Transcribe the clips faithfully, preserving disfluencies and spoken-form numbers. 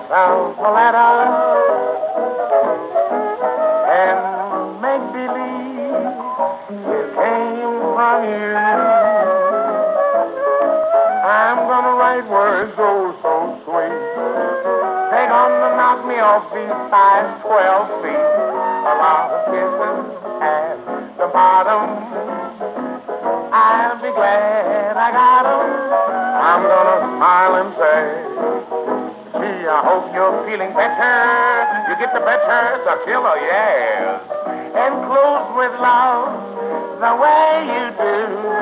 yourself a letter and make believe it came from you. I'm gonna write words oh so sweet. They're gonna knock me off these five twelve feet. A lot of kisses at the bottom. I'll be glad I got 'em. I'm gonna smile and say, gee, I hope you're feeling better. You get the better, the killer, yes. And close with love the way you do.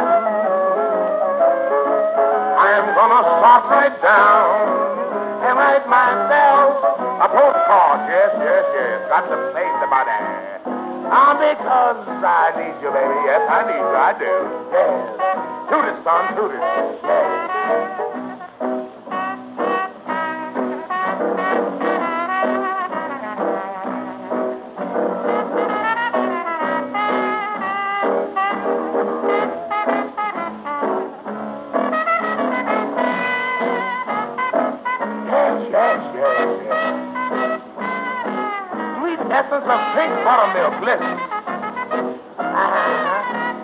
I'm gonna stop right down and write myself a postcard. Yes, yes, yes. Got to save the money. Ah, because I need you, baby. Yes, I need you. I do. Yes. Toot it, son. Toot it. Yes. Yes, yes, yes. Sweet essence of pink buttermilk. Listen. Uh-huh.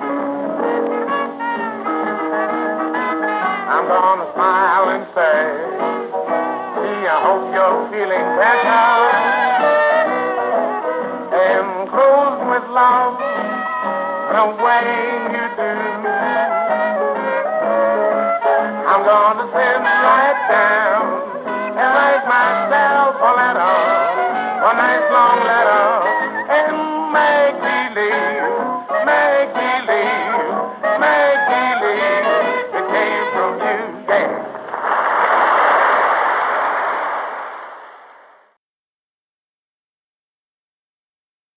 I'm gonna smile and say, gee, I hope you're feeling better. And close with love the way